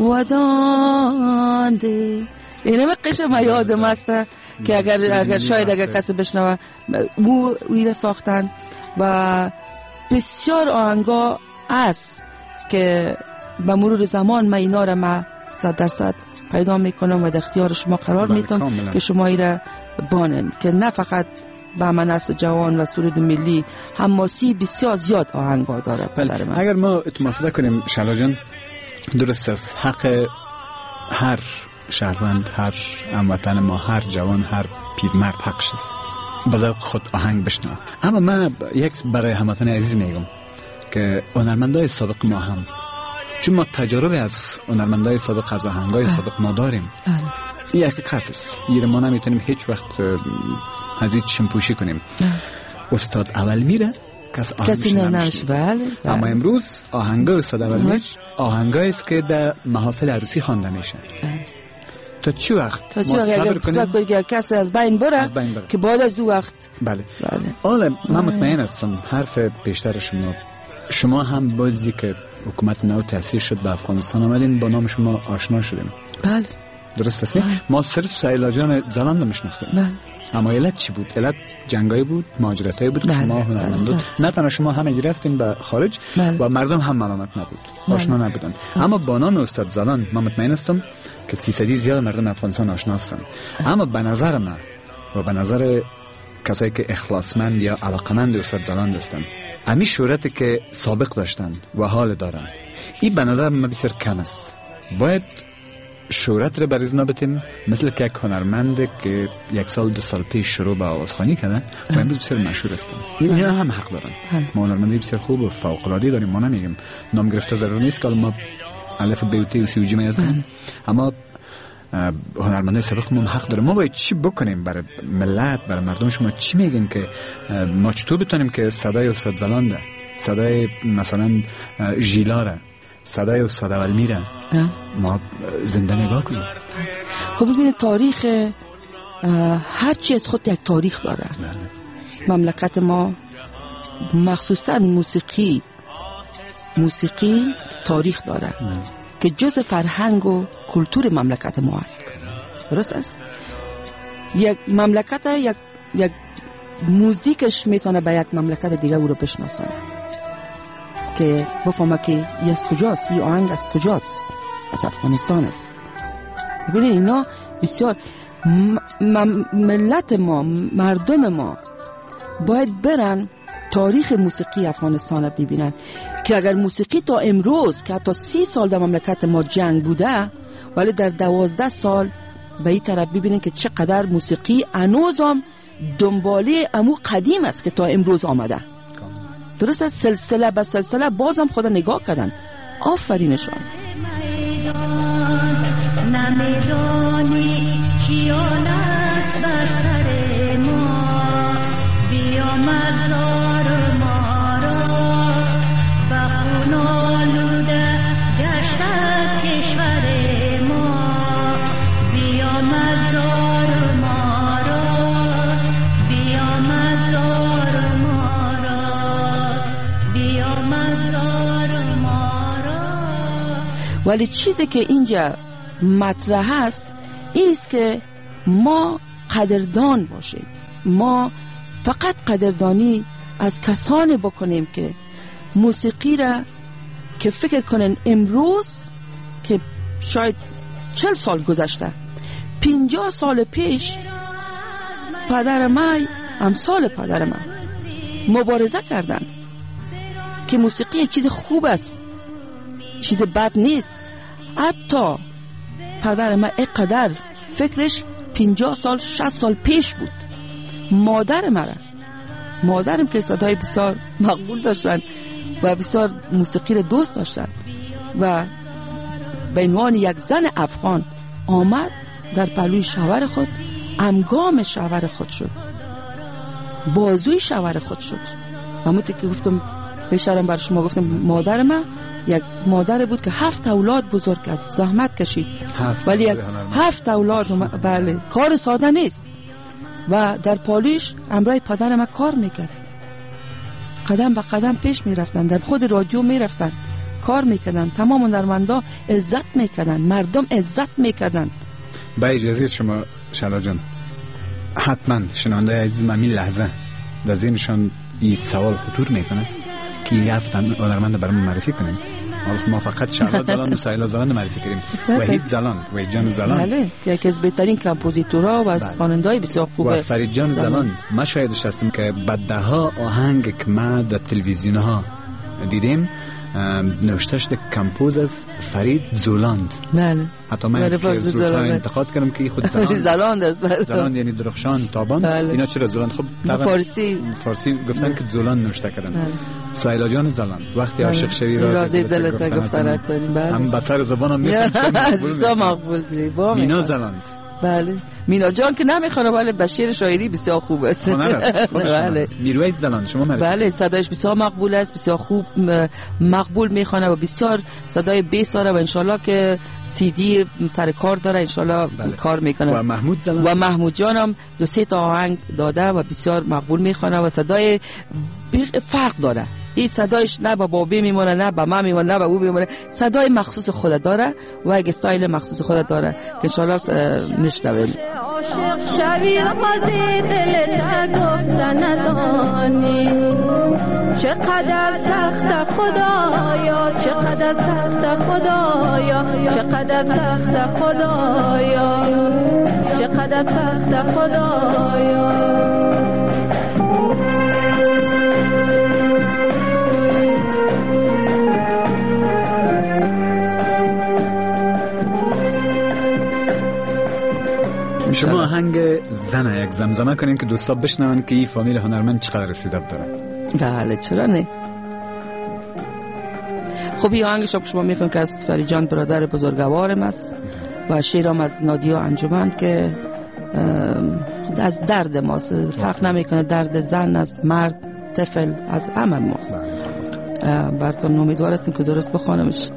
ودان ده. اینه قشه ما یادم است که اگر اگر شاید اگر کسی بشنوه او ایره ساختن و بسیار آهنگا است که به مرور زمان من اینا را ما صد درصد پیدا میکنم و در اختیار شما قرار میدم که شما ایره بانن که نه فقط به من نسل جوان و سرود ملی حماسی بسیار زیاد آهنگا داره. پدر من اگر ما اتماسه کنیم شلا جان، درست است، حق هر شهروند، هر هموطن ما، هر جوان، هر پیرمرد حقش است به ذوق خود آهنگ بشنوه. اما من یک برای هموطن عزیز میگم که هنرمندای سابق ما هم، چون ما تجربه از هنرمندای سابق از آهنگای سابق ما داریم، این حقیقت است. یه ما نمیتونیم هیچ وقت از این چشم‌پوشی کنیم. استاد اول میره کسی نمیشه. بله. اما امروز آهنگای استاد اول میره آهنگایی است که در محافل عروسی خوانده میشه. تا چی وقت تا چی وقت اگر کنیم که کسی از بین بره, از بین بره. که بعد از او وقت بله بله حالا من مطمئن هستم حرف بیشتر شما شما هم بازی که حکومت نو تأسیس شد به افغانستان آمدین با نام شما آشنا شدیم. بله درست است. ما صرف سایلا جان زلان نمیشناختیم. بله. اما علت چی بود؟ علت جنگایی بود، مهاجرتایی بود که شما هنرمند بود. نه تنها شما همه گرفتین به خارج بله. و مردم هم ملامت نبود، آشنا بله. نبودن. بله. اما با نام استاد زلان من مطمئن هستم که فیصدی زیاد مردم افغانستان آشنا هستند. اما به نظر من و به نظر کسایی که اخلاصمند یا علاقمند استاد زلان هستند، امی شهرتی که سابق داشتن و حال دارن، این به نظر من بسیار کم است. باید شهرت رو بریز نبتیم مثل که یک هنرمند که یک سال دو سال پیش شروع به آوازخوانی کردن و امروز بسیار مشهور هستن. اینا هم حق دارن. ما هنرمندی بسیار خوب و فوق العاده داریم. ما نمیگیم نام گرفته ضرور نیست که ما الف ب و ت و سی و جی میاد، اما هنرمندای سابق ما حق داره. ما باید چی بکنیم برای ملت، برای مردم؟ شما چی میگین که ما چطور بتونیم که صدای استاد زلان ده، صدای مثلا ژیلا، صدای استاد اول میره ما زنده نگاه کنیم؟ خب ببینید تاریخ هر چی از خود یک تاریخ داره. مملکت ما مخصوصا موسیقی موسیقی تاریخ داره نه. که جز فرهنگ و کلتور مملکت ما است. درست است؟ یک مملکت یک یک موزیکش میتونه به یک مملکت دیگه او رو بشناسونه که بفهمه که این از کجاست، این آهنگ از کجاست، از افغانستان است. ببینید اینا بسیار م- م- ملت ما، مردم ما باید برن تاریخ موسیقی افغانستان رو ببینن که اگر موسیقی تا امروز که تا سی سال در مملکت ما جنگ بوده، ولی در دوازده سال به این طرف ببینن که چقدر موسیقی هنوزم دنباله امو قدیم است که تا امروز آمده. درست است؟ سلسله به سلسله بازم خدا نگاه کردن. آفرینشان. نمیدانی چیانت بر سر ما بیامد زار ما را به خون آلوده گشتد کشور ما بیامد زار ما را بیامد زار ما را بیامد زار ما را. ولی چیزی که اینجا مطرح است ایست که ما قدردان باشیم. ما فقط قدردانی از کسانی بکنیم که موسیقی را که فکر کنن امروز که شاید چل سال گذشته پنجاه سال پیش پدر من، امثال پدر من مبارزه کردن که موسیقی یک چیز خوب است، چیز بد نیست. حتی پدر من اینقدر فکرش پنجاه سال شصت سال پیش بود. مادر من، مادرم که صدای بسیار مقبول داشتن و بسیار موسیقی را دوست داشتن و به عنوان یک زن افغان آمد در پهلوی شوهر خود، امگام شوهر خود شد، بازوی شوهر خود شد. همونطور که گفتم پیشترم بر شما گفتم، مادر من یک مادر بود که هفت اولاد بزرگ کرد، زحمت کشید، ولی یک هفت اولاد، بله کار ساده نیست. و در پالویش امرای پدر من کار میکرد، قدم به قدم پیش میرفتن، در خود رادیو میرفتن کار میکردن، تمام هنرمندا عزت میکردن، مردم عزت میکردن. با اجازه شما شلا جان، حتما شنونده عزیز من این لحظه در ذهنشان این سوال خطور میکنه که یه هفت هنرمند برامون معرفی کنیم. حالا ما فقط شهلا زلان و سایلا زلان معرفی کردیم، وحید زلان، وحید جان زلان، بله که یکی از بهترین کمپوزیتورها و از خواننده‌های بسیار خوبه، و فرید جان زلان. ما شاهدش هستم که بدها آهنگ که ما در تلویزیونها دیدیم نوشتهش در کمپوز از فرید زولاند. بله حتی من که زولاند انتخاب کردم که خود زلان زلاند است. بله زلاند یعنی درخشان تابان. بله. اینا چرا زولاند؟ خب فارسی فارسی گفتن که زولاند نوشته کردن. بله. سایلا جان زلان وقتی عاشق شوی راز دلت گفتن بله هم بسر زبانم میفهمم مقبول دی. مینا زلان. بله مینا جان که نمیخونه، ولی بشیر شاعری بسیار خوب است. بله میرویز زلان شما معرفی. بله صدایش بسیار مقبول است، بسیار خوب مقبول میخونه و بسیار صدای بیس داره و انشالله که سی دی سر کار داره، انشالله بله. کار میکنه. و محمود زلان و محمود جانم دو سه تا آهنگ داده و بسیار مقبول میخونه و صدای فرق داره. این صدایش نه با بابی میمونه، نه با ما میمونه، نه با او میمونه، صدای مخصوص خود داره و یک استایل مخصوص خود داره که انشالله میشنویم. عاشق شوی قاضی دل گفتن ندانی، چقدر سخت خدایا، چقدر سخت خدایا، چقدر سخت خدایا، چقدر سخت خدایا. شما آهنگ زن یک زمزمه کنین که دوستا بشنون که این فامیل هنرمند چقدر رسیدت داره. بله چرا نه. خب این آهنگش هم شما میفهم که از فرید جان برادر بزرگوارم است و شیرم از نادیا انجمن که خود از درد ماست، فرق نمیکنه درد زن از مرد، طفل از همه ماست. براتون امیدوار هستیم که درست بخوانمش.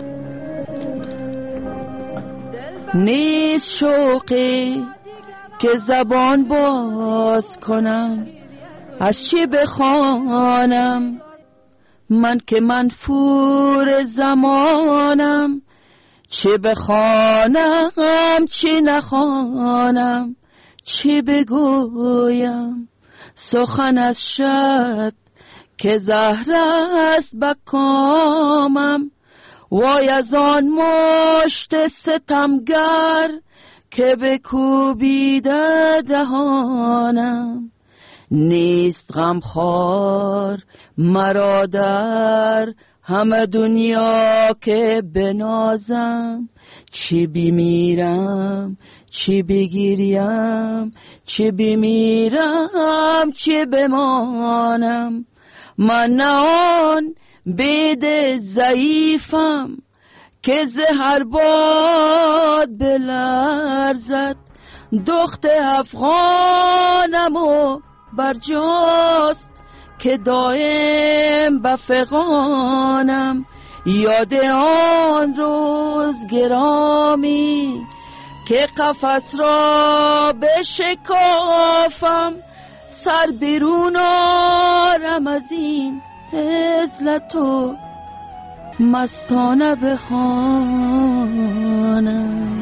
نیست شوقی که زبان باز کنم، از چی بخوانم من که منفور زمانم، چی بخوانم چی نخوانم، چی بگویم سخن از شد که زهر است بکامم. وای از آن مشت ستمگر که بکوبیده دهانم، نیست غمخوار مرا در همه دنیا که بنازم، چی بمیرم چی بگیریم، چی بمیرم چی بمانم. من نه آن بید ضعیفم که زهر باد بلرزد، دخت افغانم و برجاست که دائم بفغانم. یاد آن روز گرامی که قفس را بشکافم، سر بیرون آرم از این عزلت و مستانه بخوانم.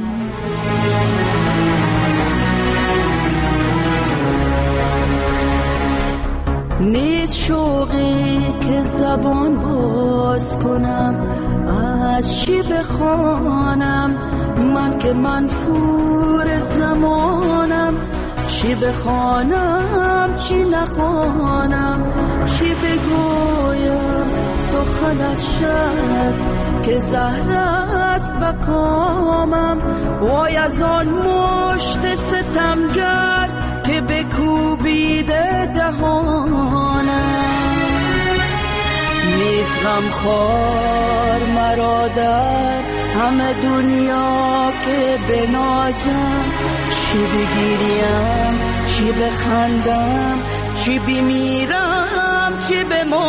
نیست شوقی که زبان باز کنم، از چی بخوانم من که منفور زمانم، چی بخوانم چی نخوانم، چی بگویم سخن از شب که زهر است بکامم، وای از آن مشت ستمگر که بکوبیده دهانم. نیست غمخوار مرا در همه دنیا که بنازم، چی بگیریم چی بخندم، چی بمیرم چی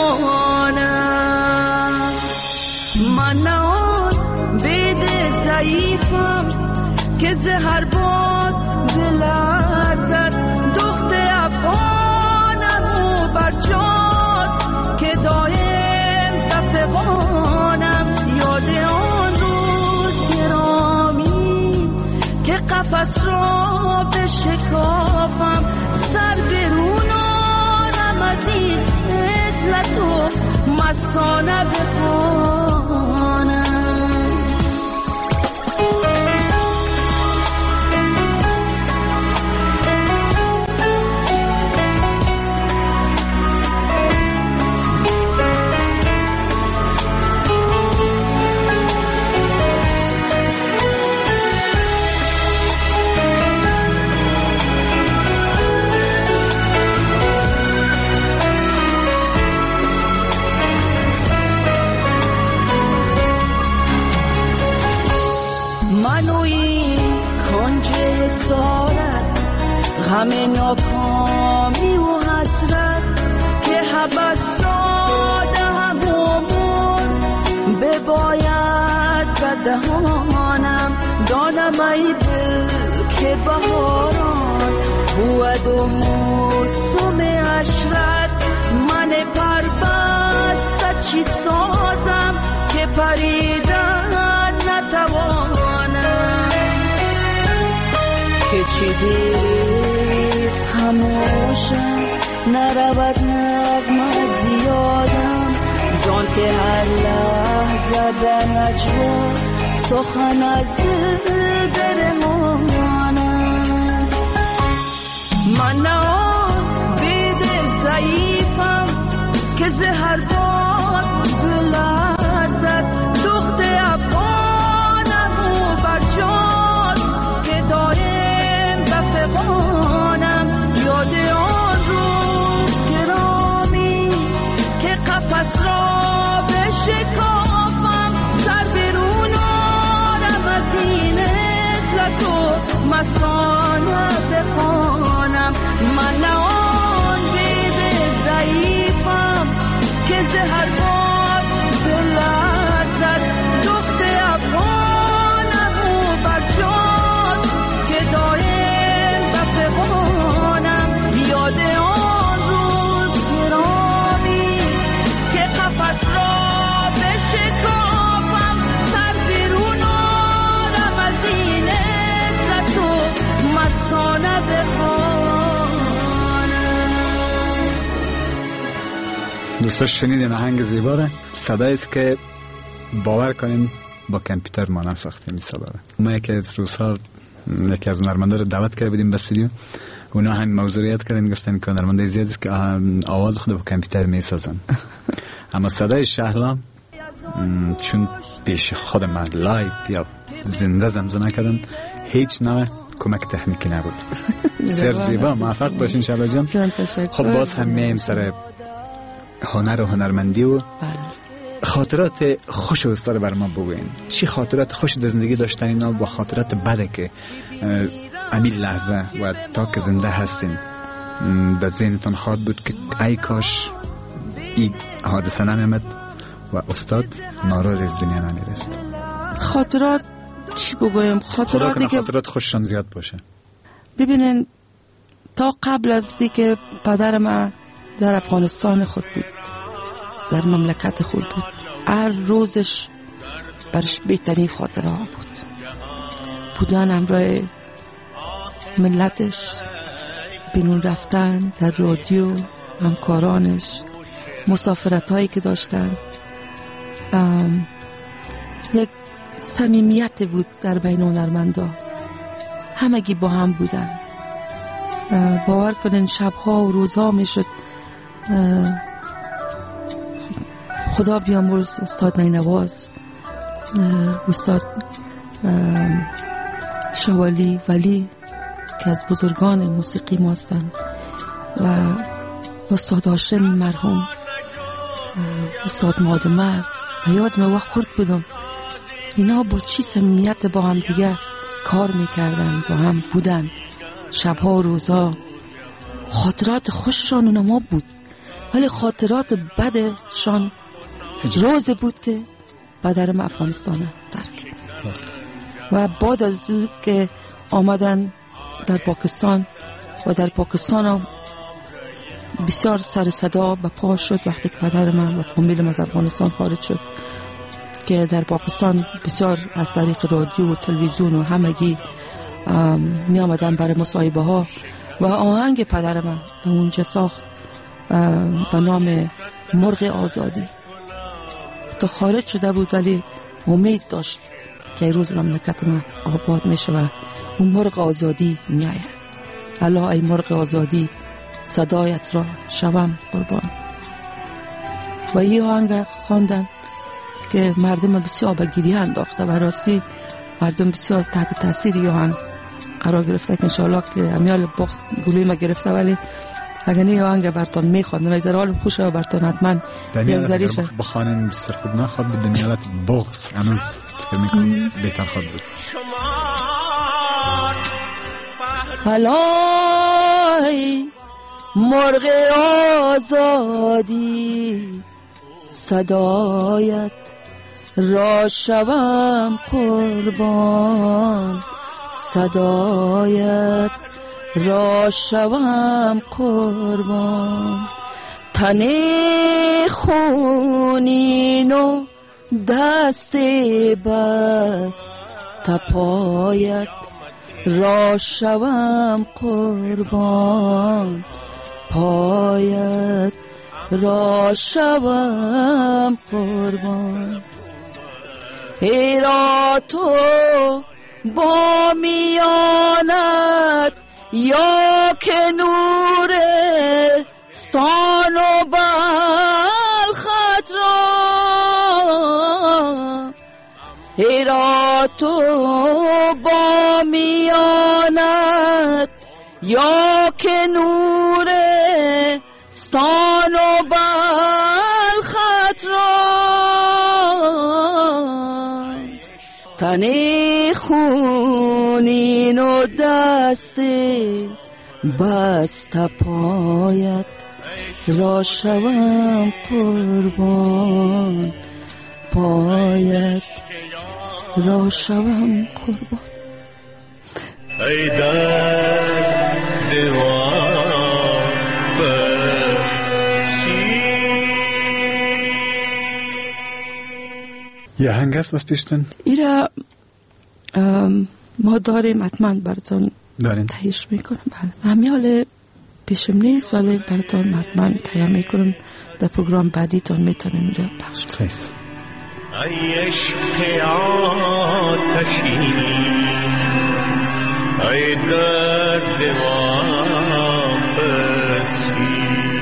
بمانم. من نه آن بید ضعیفم که زهر باد بلرزد، دخت افغانم و برجاست که دایم بفغانم. یاد آن روز گرامی که قفس را بشکافم، سر برون آرم از این عزلت و مستانه بخوانم. همه ناکامی و حسرت که حبس داده همون بباید بدهانم. دانم ای دل که بهاران بود و موسم عشرت، من پربسته چی سازم که پریدن نتوانم. که چی دیست خموشم نرود نغمه زیادم، زان که هر لحظه به نجوا سخن از دل برمانم. من نه آن بید ضعیفم که زهر باد بلرزد، دخت افغانم و برجاست که دایم بفغانم. یاد آن روز گرامی که قفس را بشکافم، سر برون آرم از این عزلت و مستانه بخوانم. من نه آن بید ضعیفم که زهر باد بلرزد، دخت افغانم و برجاست که دایم بفغانم. یاد آن روز گرامی که قفس را بشکافم، سر بیرون آرم از این عزت و مستانه بخوانم. دوستاش شنیدین آهنگ زیبا را؟ صدایی است که باور کنین با کامپیوتر ما نساختیم. این صدا را ما یکی از روزها یکی از هنرمندا رو دعوت کرده بودیم به استودیو، اونا هم موضوعیت کردن گفتن که هنرمندای زیادی است که آواز خود با کامپیوتر میسازن، اما صدای شهلا چون پیش خود من لایو یا زنده زمزمه کردن هیچ نوع کمک تکنیکی نبود. بسیار زیبا، موفق باشین شهلا جان. خب باز هم میایم سر هنر و هنرمندی و خاطرات خوش استاد بر ما بگوین. چی خاطرات خوش در زندگی داشتن اینا با خاطرات بده که همین لحظه و تا که زنده هستین در ذهنتون خواد بود که ای کاش این حادثه نمیامد و استاد ناراض از دنیا نمیرفت؟ خاطرات چی بگویم؟ خاطراتی که خاطرات خوششان زیاد باشه. ببینین تا قبل از ای که پدر من در افغانستان خود بود، در مملکت خود بود، هر روزش برش بهترین خاطره ها بود. بودن همراه ملتش، بیرون رفتن، در رادیو همکارانش، مسافرت هایی که داشتن، یک صمیمیت بود در بین هنرمندا. همگی با هم بودن. باور کنین شبها و روزها میشد خدا بیامرز استاد نینواز، استاد شوالی ولی که از بزرگان موسیقی ما هستند و استاد هاشم مرحوم، استاد مادمر، و یادم وقت خورد بودم اینا با چی صمیمیت با هم دیگه کار میکردن، با هم بودن شبها و روزها. خاطرات خوششان اونما بود، ولی خاطرات بدشان روز بود که بدرم افغانستان ترک و بعد از او که آمدن در پاکستان و در پاکستان بسیار سر صدا به پا شد وقتی که پدر من و فامیل من از افغانستان خارج شد، که در پاکستان بسیار از طریق رادیو و تلویزیون و همگی می آمدن برای مصاحبه ها و آهنگ پدر من به اونجا ساخت به نام مرغ آزادی. تو خارج شده بود ولی امید داشت که روز مملکت من آباد میشه و اون مرغ آزادی می آید. الله ای مرغ آزادی صدایت را شوم قربان. و این آهنگ خواندن که مردم بسیار به گریه انداخته و راستی مردم بسیار تحت تاثیر این آهنگ قرار گرفته که انشاءالله که امیال بغض گلوی ما گرفته، ولی اگر این آهنگ برتان میخواندم از حال خوش و برتان حتما بگذاریش بخوانیم بسیار خوب نخواد بود. دمیالت بغض هنوز فکر میکنم بهتر خواهد بود. حلای مرغ آزادی صدایت را شوم قربان، صدایت را شوم قربان. تن خونین و دست بست تپایت را شوم قربان، پایت را شوم قربان. ایرا تو با میانت یا که نور سان و بلخت را، ایرا تو با میانت یا که نور سان و بلخت را، تن خونین و دست بست پایت را شوم قربان، پایت را شوم قربان. ای در دیوار بشی. یه هنگ است بس پیشتن ایره ما داریم حتما براتون داریم تهیش میکنم. بله همیال پیشم نیست ولی براتون حتما تهیه میکنم، در پروگرام بعدی تون میتونیم اینجا پخش کنیم. ای عشق آتشی ای درد واپسی.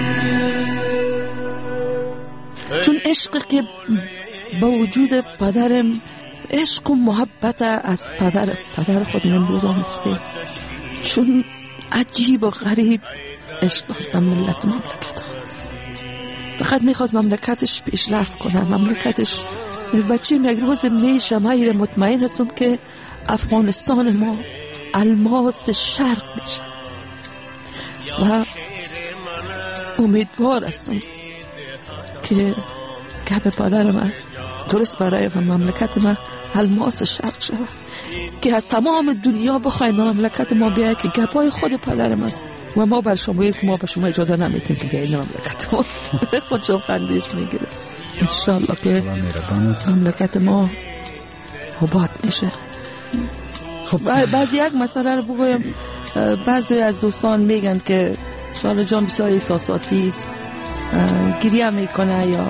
چون عشق که با وجود پدرم، عشق و محبت از پدر پدر خود نمروز آموخته، چون عجیب و غریب عشق داشت به ملت مملکت خود. فقط میخواست مملکتش پیشرفت کنه، مملکتش بچیم یک روز میشه مایر مطمئن هستم که افغانستان ما الماس شرق میشه و امیدوار هستم که گپ پدر من درست برای مملکت ما الماس شرق شود، که از تمام دنیا بخوایم مملکت ما بیاید که گپای خود پدرم است و ما بر شما که ما به شما اجازه نمیتیم که بیایید مملکت ما. خود شما خندش میگیره. انشالله که مملکت ما آباد میشه. خب بعضی یک مسئله رو بگویم، بعضی از دوستان میگن که شالا جان بسیار احساساتی است، گریه میکنه یا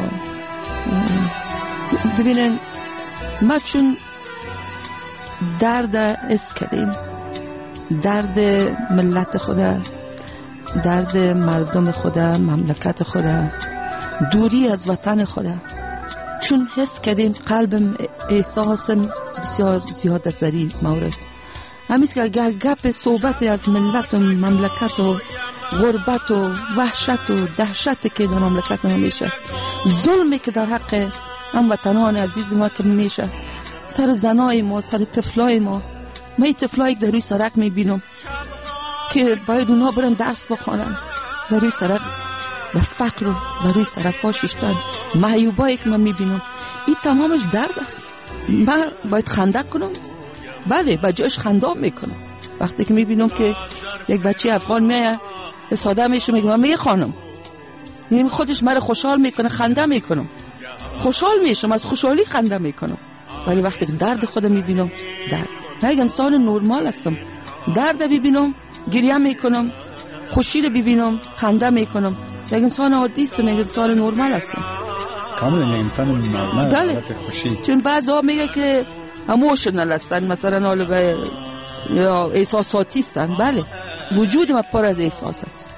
ببینن ما چون درد اس کردیم، درد ملت خدا، درد مردم خدا، مملکت خدا، دوری از وطن خدا، چون حس کردیم قلبم احساسم بسیار زیاد از داری مورد همیست که اگر گپ صحبت از ملت و مملکت و غربت و وحشت و دهشت که در مملکت ما میشه، ظلمی که در حق هم وطنان عزیز ما که میشه، سر زنای ما، سر طفلای ما، من این طفلایی که در روی سرک میبینم که باید اونها برن درس بخوانن، در روی سرک به فقر و در روی سرک ها ششتن، معیوبایی که من میبینم، این تمامش درد است. من باید خنده کنم؟ بله، با جاش خنده میکنم وقتی که میبینم که یک بچه افغان میه ساده میشه میگه من میگه خانم، یعنی خودش مرا خوشحال میکنه، خنده میکنم، خوشحال میشم، از خوشحالی خنده میکنم. ولی وقتی که درد خودم میبینم، درد، من یک انسان نورمال هستم، درد ببینم گریه میکنم، خوشی رو ببینم خنده میکنم، یک انسان عادی هستم، یک انسان نورمال هستم، کاملا یک انسان نورمال. بله، خوشی. چون بعضا میگه که اموشنال هستن، مثلا حالا به یا احساساتی هستن. بله، وجود ما پر از احساس است.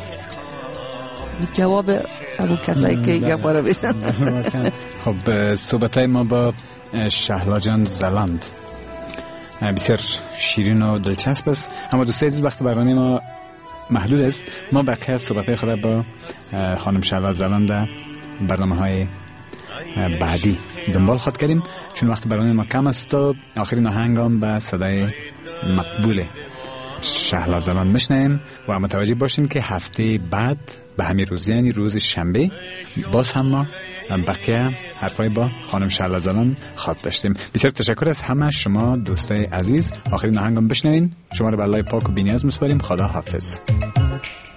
جواب ابو کسایی که گپا رو بزن. خب صحبتای ما با شهلا جان زلاند بسیار شیرین و دلچسب است، اما دوستای عزیز وقت برنامه ما محدود است. ما بقیه صحبتای خود با خانم شهلا زلاند برنامه های بعدی دنبال خود کردیم، چون وقت برنامه ما کم است. تا آخرین آهنگام به صدای مقبول شهلا زلاند میشنیم و متوجه باشیم که هفته بعد به همین روز، یعنی روز شنبه، باز هم ما بقیه حرفای با خانم شهلا زلاند خواهد داشتیم. بسیار تشکر از همه شما دوستای عزیز. آخرین آهنگام بشنوین. شما رو به الله پاک و بی‌نیاز میسپاریم. خدا حافظ.